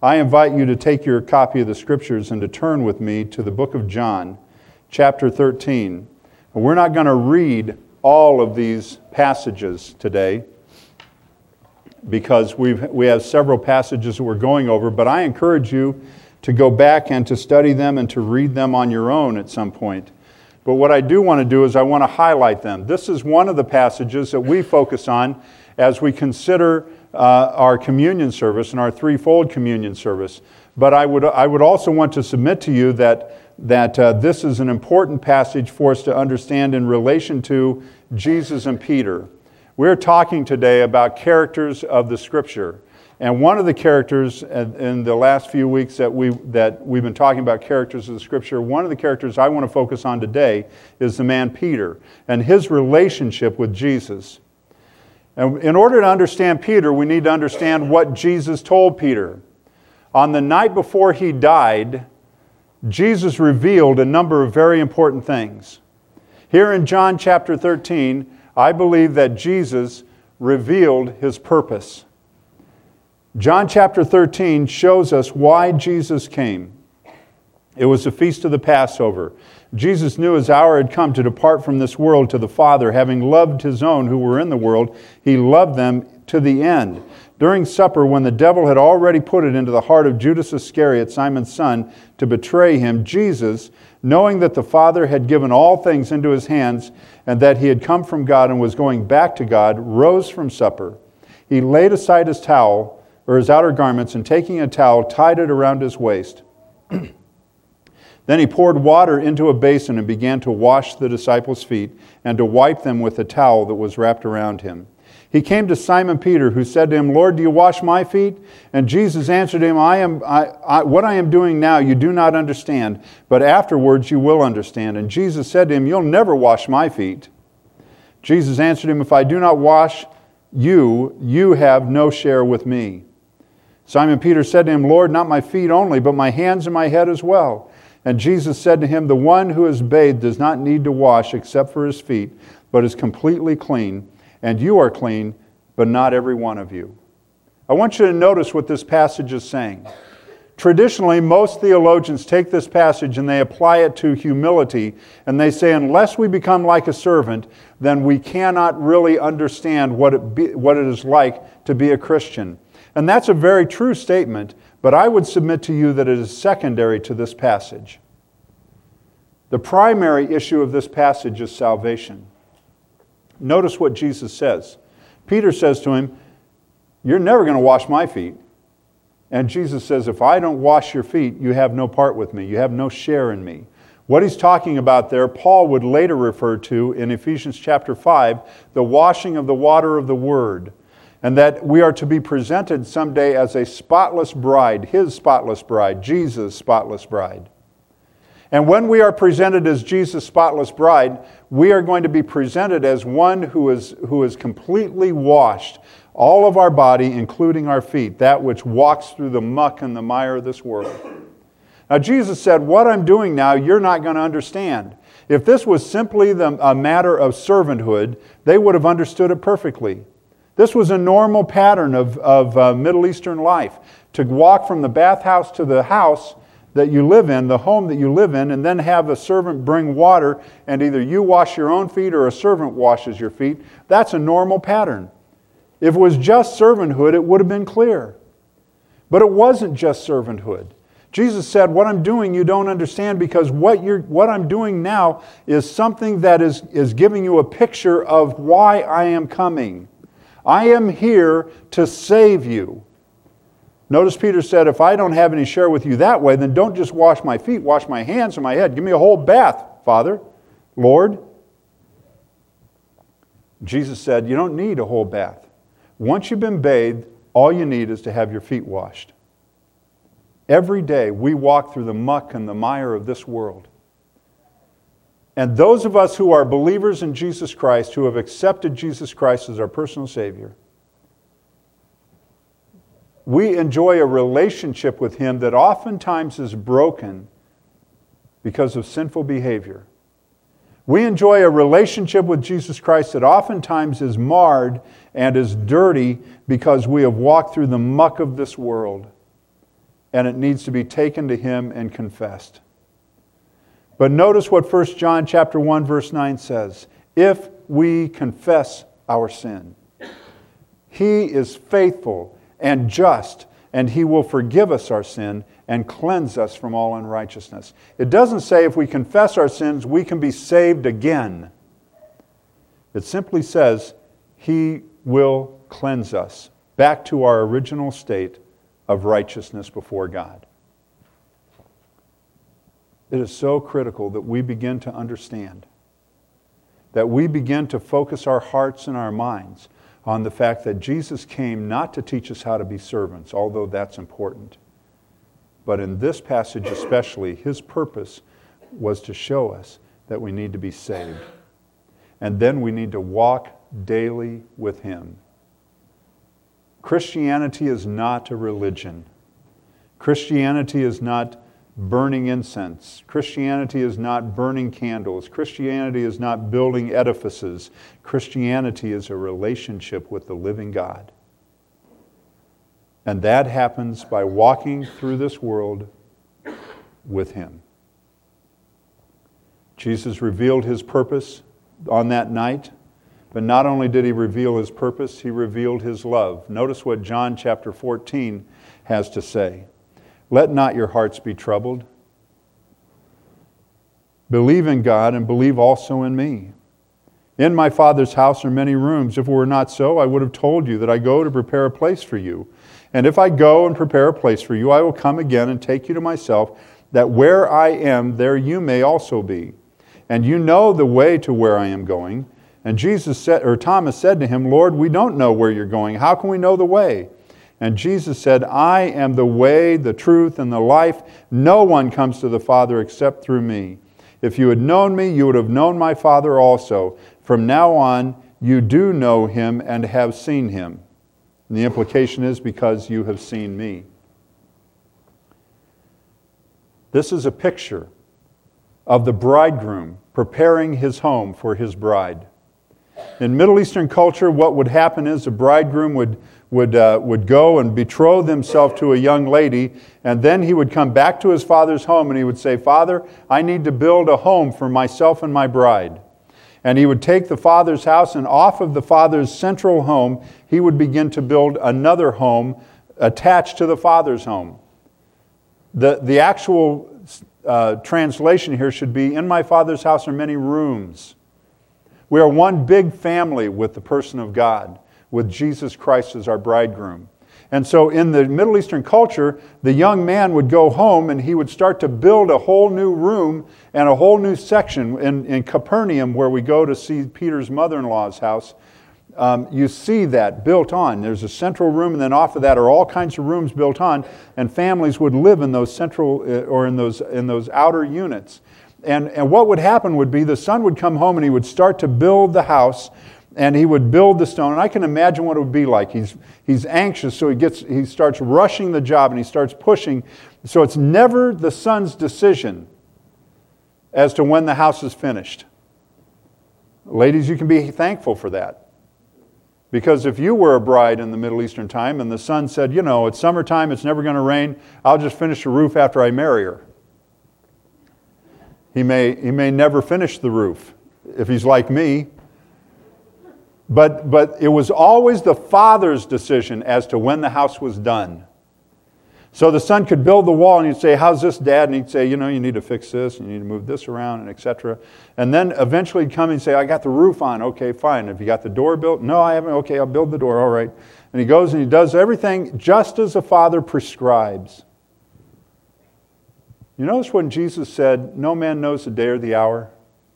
I invite you to take your copy of the Scriptures and to turn with me to the book of John, chapter 13. And we're not going to read all of these passages today because we have several passages that we're going over, but I encourage you to go back and to study them and to read them on your own at some point. But what I do want to do is I want to highlight them. This is one of the passages that we focus on as we consider our communion service and our threefold communion service. But I would also want to submit to you that this is an important passage for us to understand in relation to Jesus and Peter. We're talking today about characters of the Scripture. And one of the characters in the last few weeks that we've been talking about characters of the Scripture, one of the characters I want to focus on today is the man Peter and his relationship with Jesus. And in order to understand Peter, we need to understand what Jesus told Peter. On the night before he died, Jesus revealed a number of very important things. Here in John chapter 13, I believe that Jesus revealed his purpose. John chapter 13 shows us why Jesus came. It was the feast of the Passover. Jesus knew his hour had come to depart from this world to the Father. Having loved his own who were in the world, he loved them to the end. During supper, when the devil had already put it into the heart of Judas Iscariot, Simon's son, to betray him, Jesus, knowing that the Father had given all things into his hands and that he had come from God and was going back to God, rose from supper. He laid aside his towel, or his outer garments, and taking a towel, tied it around his waist. Then he poured water into a basin and began to wash the disciples' feet and to wipe them with the towel that was wrapped around him. He came to Simon Peter, who said to him, "Lord, do you wash my feet?" And Jesus answered him, "What I am doing now you do not understand, but afterwards you will understand." And Jesus said to him, "You'll never wash my feet." Jesus answered him, "If I do not wash you, you have no share with me." Simon Peter said to him, "Lord, not my feet only, but my hands and my head as well." And Jesus said to him, "The one who is bathed does not need to wash except for his feet, but is completely clean. And you are clean, but not every one of you." I want you to notice what this passage is saying. Traditionally, most theologians take this passage and they apply it to humility, and they say unless we become like a servant, then we cannot really understand what it is like to be a Christian. And that's a very true statement, but I would submit to you that it is secondary to this passage. The primary issue of this passage is salvation. Notice what Jesus says. Peter says to him, "You're never going to wash my feet." And Jesus says, "If I don't wash your feet, you have no part with me. You have no share in me." What he's talking about there, Paul would later refer to in Ephesians chapter 5, the washing of the water of the Word. And that we are to be presented someday as a spotless bride, his spotless bride, Jesus' spotless bride. And when we are presented as Jesus' spotless bride, we are going to be presented as one who is completely washed, all of our body, including our feet, that which walks through the muck and the mire of this world. Now Jesus said, "What I'm doing now, you're not going to understand." If this was simply a matter of servanthood, they would have understood it perfectly. This was a normal pattern of Middle Eastern life, to walk from the bathhouse to the house that you live in, the home that you live in, and then have a servant bring water, and either you wash your own feet or a servant washes your feet. That's a normal pattern. If it was just servanthood, it would have been clear. But it wasn't just servanthood. Jesus said, "What I'm doing you don't understand because what I'm doing now is something that is giving you a picture of why I am coming. I am here to save you." Notice Peter said, "If I don't have any share with you that way, then don't just wash my feet, wash my hands and my head. Give me a whole bath, Father, Lord." Jesus said, "You don't need a whole bath. Once you've been bathed, all you need is to have your feet washed." Every day we walk through the muck and the mire of this world. And those of us who are believers in Jesus Christ, who have accepted Jesus Christ as our personal Savior, we enjoy a relationship with Him that oftentimes is broken because of sinful behavior. We enjoy a relationship with Jesus Christ that oftentimes is marred and is dirty because we have walked through the muck of this world. and it needs to be taken to Him and confessed. But notice what 1 John chapter 1 verse 9 says. If we confess our sin, He is faithful and just, and He will forgive us our sin and cleanse us from all unrighteousness. It doesn't say if we confess our sins, we can be saved again. It simply says He will cleanse us back to our original state of righteousness before God. It is so critical that we begin to understand, that we begin to focus our hearts and our minds on the fact that Jesus came not to teach us how to be servants, although that's important. But in this passage especially, His purpose was to show us that we need to be saved. And then we need to walk daily with Him. Christianity is not a religion. Christianity is not burning incense. Christianity is not burning candles. Christianity is not building edifices. Christianity is a relationship with the living God. And that happens by walking through this world with Him. Jesus revealed His purpose on that night, but not only did He reveal His purpose, He revealed His love. Notice what John chapter 14 has to say. Let not your hearts be troubled. Believe in God and believe also in me. In my Father's house are many rooms. If it were not so, I would have told you that I go to prepare a place for you. And if I go and prepare a place for you, I will come again and take you to myself, that where I am, there you may also be. And you know the way to where I am going. And Thomas said to Him, Lord, we don't know where you're going. How can we know the way? And Jesus said, I am the way, the truth, and the life. No one comes to the Father except through me. If you had known me, you would have known my Father also. From now on, you do know Him and have seen Him. And the implication is because you have seen me. This is a picture of the bridegroom preparing his home for his bride. In Middle Eastern culture, what would happen is the bridegroom would go and betroth himself to a young lady, and then he would come back to his father's home and he would say, Father, I need to build a home for myself and my bride. And he would take the father's house, and off of the father's central home, he would begin to build another home attached to the father's home. The actual translation here should be, in my Father's house are many rooms. We are one big family with the person of God, with Jesus Christ as our bridegroom. And so in the Middle Eastern culture, the young man would go home and he would start to build a whole new room and a whole new section. In Capernaum, where we go to see Peter's mother-in-law's house, you see that built on. There's a central room, and then off of that are all kinds of rooms built on, and families would live in those central or in those outer units. And what would happen would be the son would come home and he would start to build the house, and he would build the stone. And I can imagine what it would be like. He's anxious, so he starts rushing the job and he starts pushing. So it's never the son's decision as to when the house is finished. Ladies, you can be thankful for that. Because if you were a bride in the Middle Eastern time and the son said, it's summertime, it's never going to rain, I'll just finish the roof after I marry her. He may never finish the roof if he's like me. But it was always the father's decision as to when the house was done. So the son could build the wall and he'd say, how's this, Dad? And he'd say, you need to fix this, and you need to move this around, and etc. And then eventually he'd come and say, I got the roof on. Okay, fine. Have you got the door built? No, I haven't. Okay, I'll build the door. All right. And he goes and he does everything just as a father prescribes. You notice when Jesus said, no man knows the day or the hour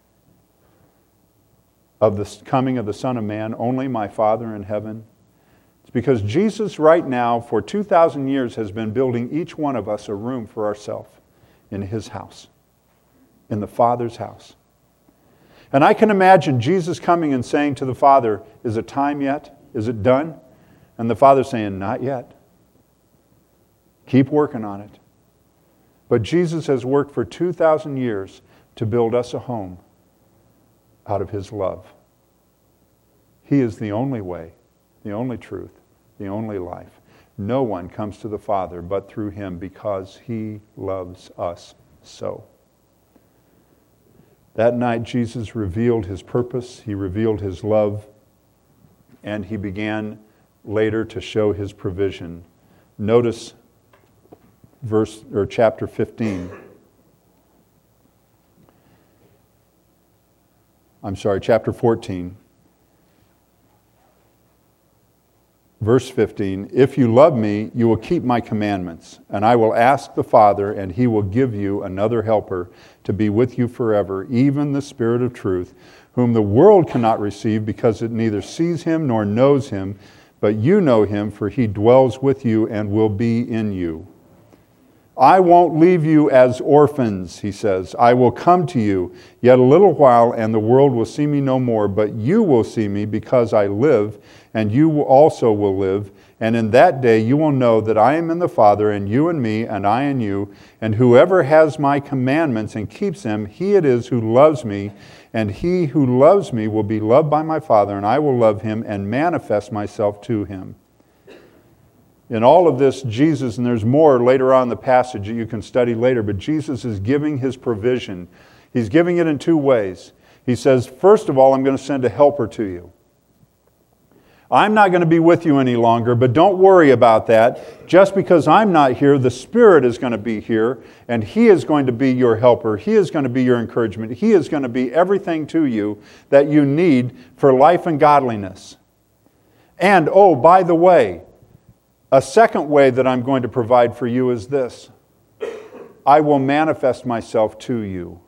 of the coming of the Son of Man, only my Father in heaven? It's because Jesus right now, for 2,000 years, has been building each one of us a room for ourselves in His house, in the Father's house. And I can imagine Jesus coming and saying to the Father, is it time yet? Is it done? And the Father saying, not yet. Keep working on it. But Jesus has worked for 2,000 years to build us a home out of His love. He is the only way, the only truth, the only life. No one comes to the Father but through him, because he loves us so. That night, Jesus revealed his purpose, he revealed his love, and he began later to show his provision. Notice chapter 15. Chapter 14. Verse 15, if you love me, you will keep my commandments, and I will ask the Father, and he will give you another helper to be with you forever, even the Spirit of truth, whom the world cannot receive because it neither sees him nor knows him, but you know him, for he dwells with you and will be in you. I won't leave you as orphans, he says. I will come to you. Yet a little while, and the world will see me no more, but you will see me because I live, and you also will live. And in that day you will know that I am in the Father, and you in me, and I in you. And whoever has my commandments and keeps them, he it is who loves me. And he who loves me will be loved by my Father, and I will love him and manifest myself to him. In all of this, Jesus, and there's more later on in the passage that you can study later, but Jesus is giving his provision. He's giving it in two ways. He says, first of all, I'm going to send a helper to you. I'm not going to be with you any longer, but don't worry about that. Just because I'm not here, the Spirit is going to be here, and he is going to be your helper. He is going to be your encouragement. He is going to be everything to you that you need for life and godliness. And, oh, by the way, a second way that I'm going to provide for you is this. I will manifest myself to you.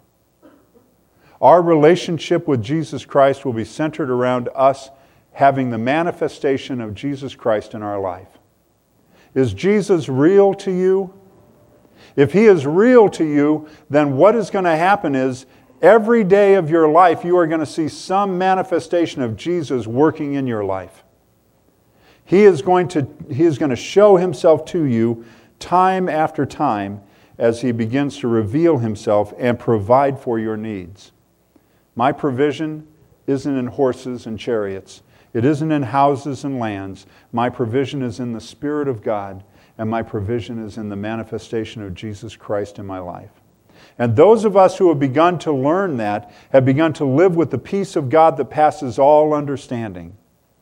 Our relationship with Jesus Christ will be centered around us having the manifestation of Jesus Christ in our life. Is Jesus real to you? If he is real to you, then what is going to happen is every day of your life you are going to see some manifestation of Jesus working in your life. He is going to show himself to you time after time as he begins to reveal himself and provide for your needs. My provision isn't in horses and chariots. It isn't in houses and lands. My provision is in the Spirit of God, and my provision is in the manifestation of Jesus Christ in my life. And those of us who have begun to learn that have begun to live with the peace of God that passes all understanding.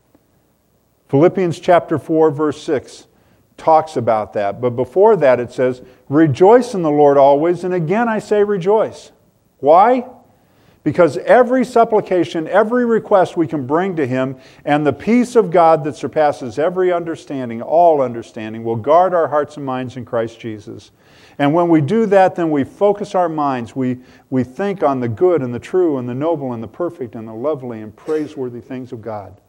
Philippians chapter 4, verse 6 talks about that. But before that it says, rejoice in the Lord always, and again I say rejoice. Why? Because every supplication, every request we can bring to him, and the peace of God that surpasses every understanding, all understanding, will guard our hearts and minds in Christ Jesus. And when we do that, then we focus our minds. We think on the good and the true and the noble and the perfect and the lovely and praiseworthy things of God.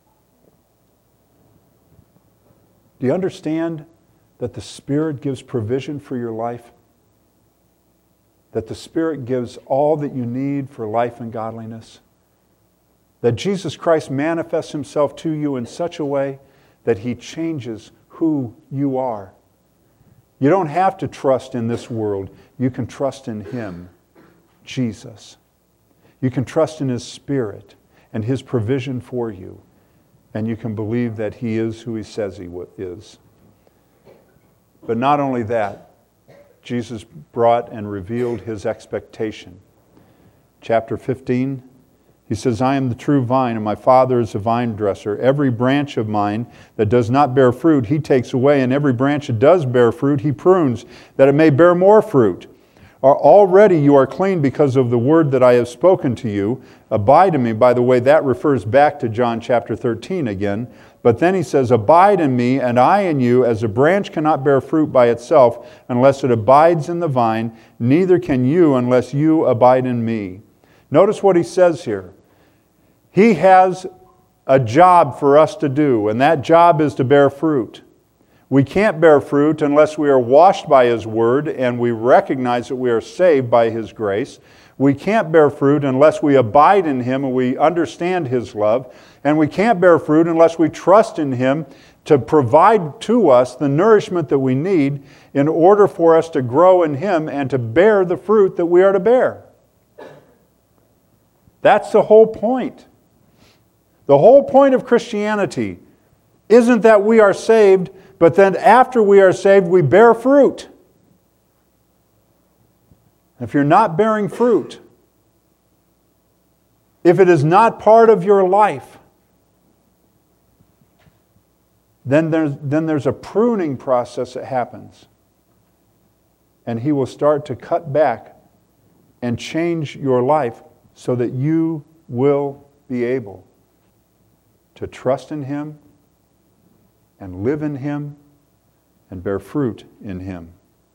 Do you understand that the Spirit gives provision for your life? That the Spirit gives all that you need for life and godliness? That Jesus Christ manifests himself to you in such a way that he changes who you are. You don't have to trust in this world. You can trust in him, Jesus. You can trust in his Spirit and his provision for you. And you can believe that he is who he says he is. But not only that, Jesus brought and revealed his expectation. Chapter 15, he says, I am the true vine, and my Father is a vine dresser. Every branch of mine that does not bear fruit, he takes away, and every branch that does bear fruit, he prunes, that it may bear more fruit. Already you are clean because of the word that I have spoken to you. Abide in me. By the way, that refers back to John chapter 13 again. But then he says, abide in me and I in you, as a branch cannot bear fruit by itself unless it abides in the vine, neither can you unless you abide in me. Notice what he says here. He has a job for us to do, and that job is to bear fruit. We can't bear fruit unless we are washed by his word and we recognize that we are saved by his grace. We can't bear fruit unless we abide in him and we understand his love. And we can't bear fruit unless we trust in him to provide to us the nourishment that we need in order for us to grow in him and to bear the fruit that we are to bear. That's the whole point. The whole point of Christianity isn't that we are saved but then after we are saved, we bear fruit. If you're not bearing fruit, if it is not part of your life, then there's a pruning process that happens. And He will start to cut back and change your life so that you will be able to trust in Him and live in Him and bear fruit in Him.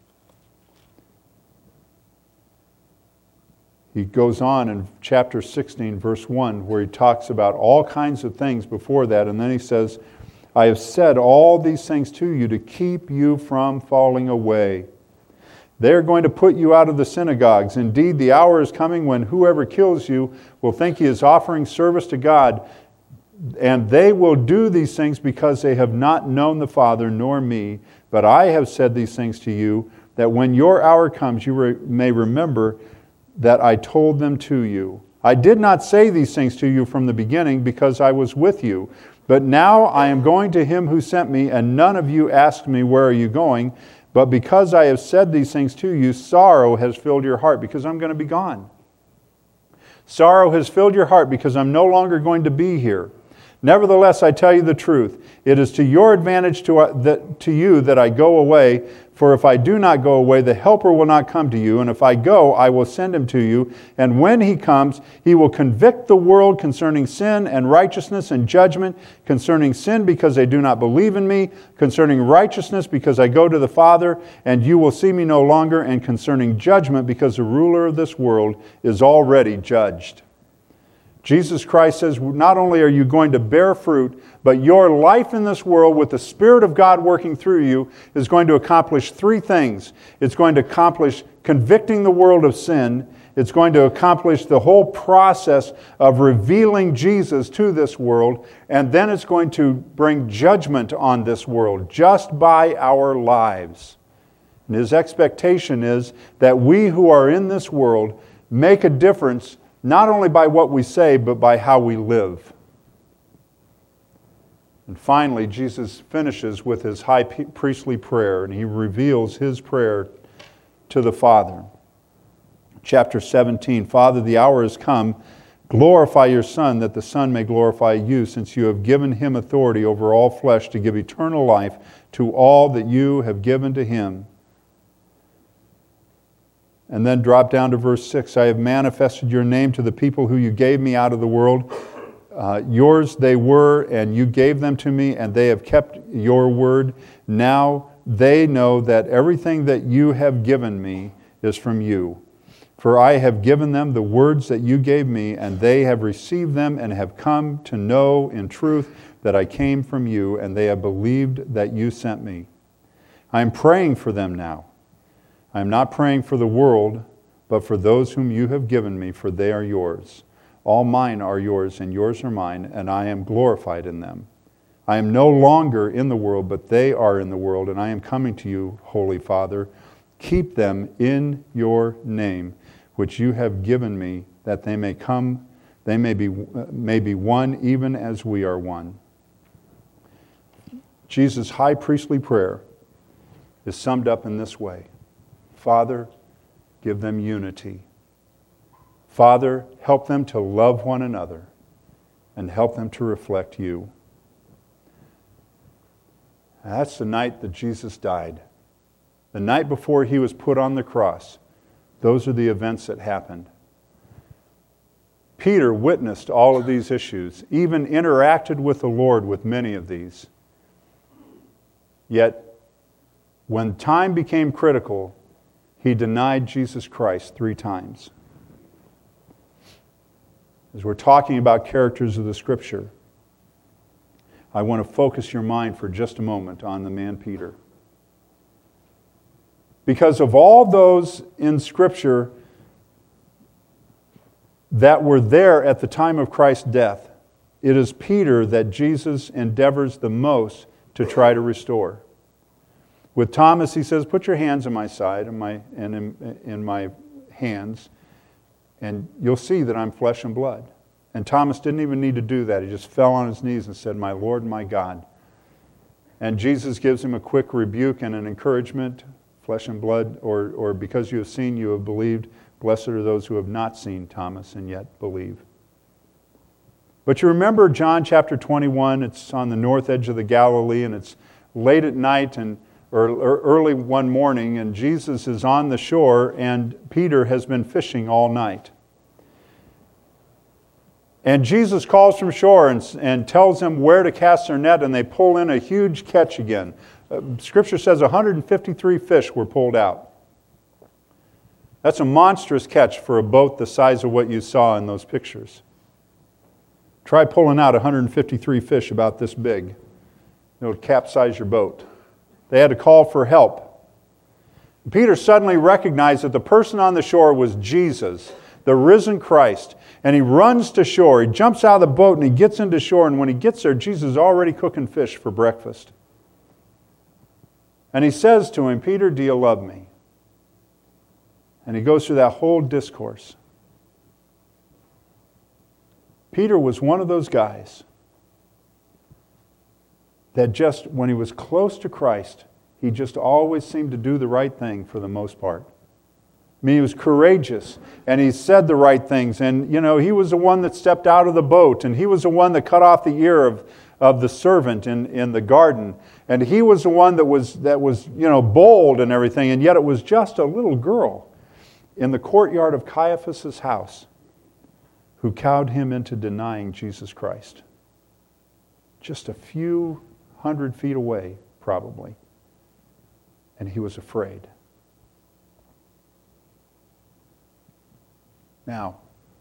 He goes on in chapter 16, verse 1, where he talks about all kinds of things before that, and then he says, I have said all these things to you to keep you from falling away. They are going to put you out of the synagogues. Indeed, the hour is coming when whoever kills you will think he is offering service to God, and they will do these things because they have not known the Father nor me. But I have said these things to you, that when your hour comes, you may remember that I told them to you. I did not say these things to you from the beginning because I was with you. But now I am going to Him who sent me, and none of you asked me, where are you going? But because I have said these things to you, sorrow has filled your heart because I'm going to be gone. Sorrow has filled your heart because I'm no longer going to be here. Nevertheless, I tell you the truth. It is to your advantage to you that I go away. For if I do not go away, the Helper will not come to you. And if I go, I will send Him to you. And when He comes, He will convict the world concerning sin and righteousness and judgment. Concerning sin, because they do not believe in me. Concerning righteousness, because I go to the Father, and you will see me no longer. And concerning judgment, because the ruler of this world is already judged. Jesus Christ says, not only are you going to bear fruit, but your life in this world with the Spirit of God working through you is going to accomplish three things. It's going to accomplish convicting the world of sin. It's going to accomplish the whole process of revealing Jesus to this world. And then it's going to bring judgment on this world just by our lives. And His expectation is that we who are in this world make a difference not only by what we say, but by how we live. And finally, Jesus finishes with His high priestly prayer, and He reveals His prayer to the Father. Chapter 17, Father, the hour has come. Glorify your Son, that the Son may glorify you, since you have given Him authority over all flesh to give eternal life to all that you have given to Him. And then drop down to verse 6. I have manifested your name to the people who you gave me out of the world. Yours they were, and you gave them to me, and they have kept your word. Now they know that everything that you have given me is from you. For I have given them the words that you gave me, and they have received them and have come to know in truth that I came from you, and they have believed that you sent me. I am praying for them now. I am not praying for the world, but for those whom you have given me, for they are yours. All mine are yours, and yours are mine, and I am glorified in them. I am no longer in the world, but they are in the world, and I am coming to you, Holy Father. Keep them in your name, which you have given me, that they may be one, even as we are one. Jesus' high priestly prayer is summed up in this way. Father, give them unity. Father, help them to love one another and help them to reflect you. That's the night that Jesus died. The night before He was put on the cross. Those are the events that happened. Peter witnessed all of these issues, even interacted with the Lord with many of these. Yet, when time became critical, he denied Jesus Christ 3 times. As we're talking about characters of the Scripture, I want to focus your mind for just a moment on the man Peter. Because of all those in Scripture that were there at the time of Christ's death, it is Peter that Jesus endeavors the most to try to restore. With Thomas, he says, put your hands in my side and in my hands, and you'll see that I'm flesh and blood. And Thomas didn't even need to do that. He just fell on his knees and said, my Lord and my God. And Jesus gives him a quick rebuke and an encouragement, flesh and blood, or because you have seen, you have believed. Blessed are those who have not seen, Thomas, and yet believe. But you remember John chapter 21, it's on the north edge of the Galilee, and it's late at night or early one morning, and Jesus is on the shore, and Peter has been fishing all night. And Jesus calls from shore and tells them where to cast their net, and they pull in a huge catch again. Scripture says 153 fish were pulled out. That's a monstrous catch for a boat the size of what you saw in those pictures. Try pulling out 153 fish about this big. It'll capsize your boat. They had to call for help. Peter suddenly recognized that the person on the shore was Jesus, the risen Christ. And he runs to shore. He jumps out of the boat and he gets into shore. And when he gets there, Jesus is already cooking fish for breakfast. And he says to him, Peter, do you love me? And he goes through that whole discourse. Peter was one of those guys that just, when he was close to Christ, he just always seemed to do the right thing for the most part. I mean, he was courageous, and he said the right things. And, he was the one that stepped out of the boat, and he was the one that cut off the ear of the servant in the garden. And he was the one that was bold and everything, and yet it was just a little girl in the courtyard of Caiaphas' house who cowed him into denying Jesus Christ. Just a few 100 feet away, probably. And he was afraid. Now,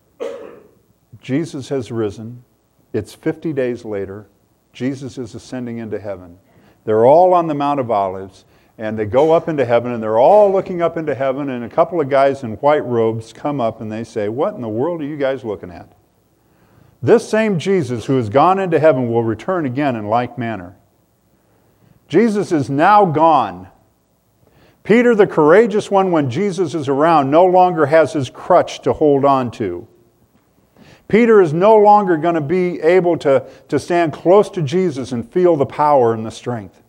Jesus has risen. It's 50 days later. Jesus is ascending into heaven. They're all on the Mount of Olives, and they go up into heaven, and they're all looking up into heaven, and a couple of guys in white robes come up, and they say, what in the world are you guys looking at? This same Jesus who has gone into heaven will return again in like manner. Jesus is now gone. Peter, the courageous one when Jesus is around, no longer has his crutch to hold on to. Peter is no longer going to be able to stand close to Jesus and feel the power and the strength.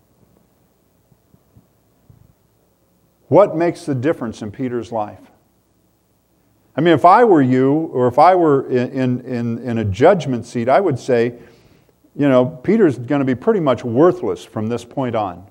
What makes the difference in Peter's life? I mean, if I were you, or if I were in a judgment seat, I would say, Peter's going to be pretty much worthless from this point on.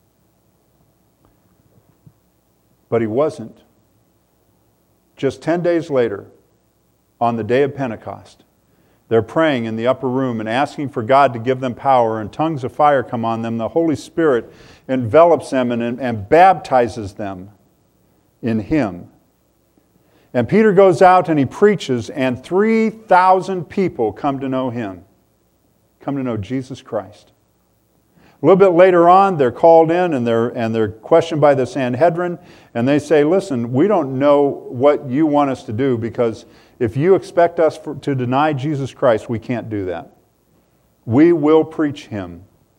But he wasn't. Just 10 days later, on the day of Pentecost, they're praying in the upper room and asking for God to give them power, and tongues of fire come on them. The Holy Spirit envelops them and baptizes them in Him. And Peter goes out and he preaches, and 3,000 people come to know Him, come to know Jesus Christ. A little bit later on, they're called in and they're questioned by the Sanhedrin, and they say, listen, we don't know what you want us to do, because if you expect us to deny Jesus Christ, we can't do that. We will preach Him.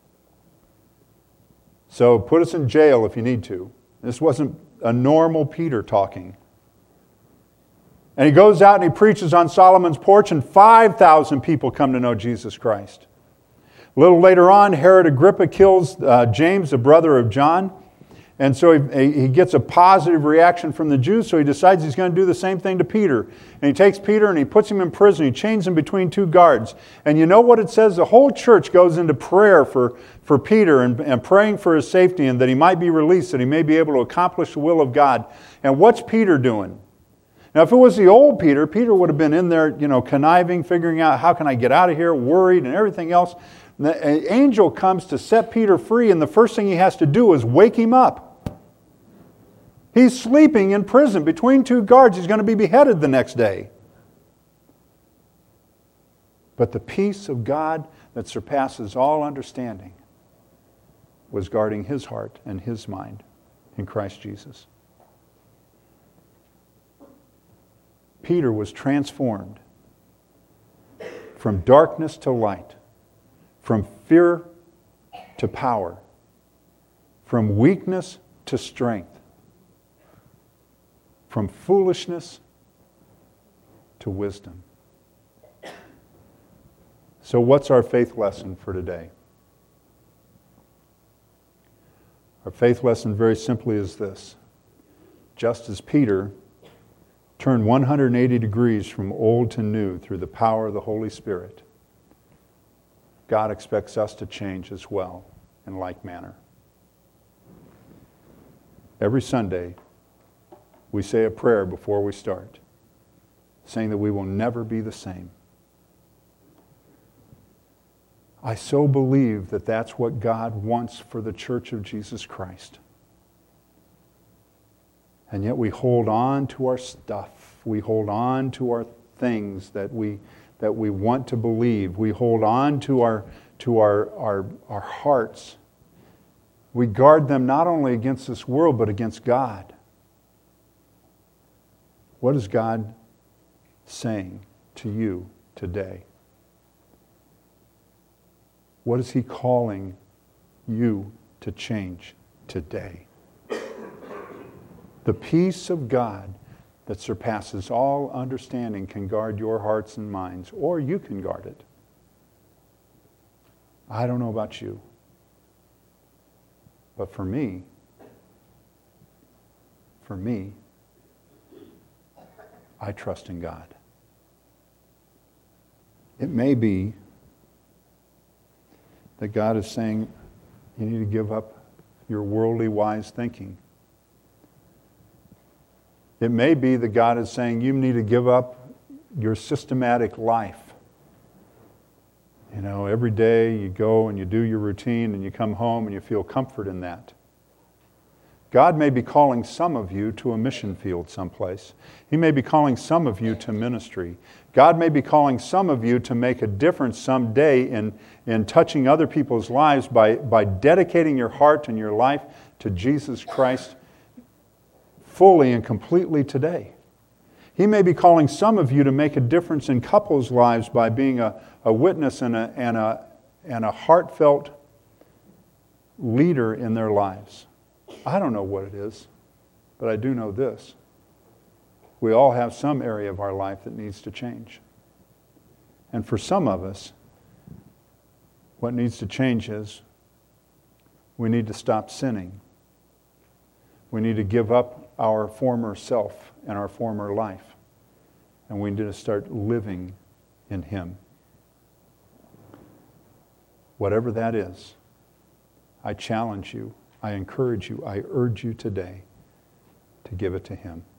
So put us in jail if you need to. This wasn't a normal Peter talking. And he goes out and he preaches on Solomon's porch, and 5,000 people come to know Jesus Christ. A little later on, Herod Agrippa kills James, the brother of John. And so he gets a positive reaction from the Jews, so he decides he's going to do the same thing to Peter. And he takes Peter and he puts him in prison. He chains him between two guards. And you know what it says? The whole church goes into prayer for Peter and praying for his safety, and that he might be released, that he may be able to accomplish the will of God. And what's Peter doing? Now, if it was the old Peter, Peter would have been in there, conniving, figuring out, how can I get out of here, worried and everything else. The angel comes to set Peter free, and the first thing he has to do is wake him up. He's sleeping in prison between two guards. He's going to be beheaded the next day. But the peace of God that surpasses all understanding was guarding his heart and his mind in Christ Jesus. Peter was transformed from darkness to light, from fear to power, from weakness to strength, from foolishness to wisdom. So what's our faith lesson for today? Our faith lesson very simply is this. Just as Peter turned 180 degrees from old to new through the power of the Holy Spirit, God expects us to change as well in like manner. Every Sunday, we say a prayer before we start, saying that we will never be the same. I so believe that that's what God wants for the Church of Jesus Christ. And yet we hold on to our stuff. We hold on to our things that we want to believe. We hold on to our hearts. We guard them not only against this world, but against God. What is God saying to you today? What is He calling you to change today? The peace of God that surpasses all understanding can guard your hearts and minds, or you can guard it. I don't know about you, but for me, I trust in God. It may be that God is saying you need to give up your worldly wise thinking. It may be that God is saying you need to give up your systematic life. You know, every day you go and you do your routine and you come home and you feel comfort in that. God may be calling some of you to a mission field someplace. He may be calling some of you to ministry. God may be calling some of you to make a difference someday in touching other people's lives by dedicating your heart and your life to Jesus Christ fully and completely today. He may be calling some of you to make a difference in couples' lives by being a witness and a heartfelt leader in their lives. I don't know what it is, but I do know this. We all have some area of our life that needs to change. And for some of us, what needs to change is we need to stop sinning. We need to give up our former self and our former life. And we need to start living in Him. Whatever that is, I challenge you, I encourage you, I urge you today to give it to Him.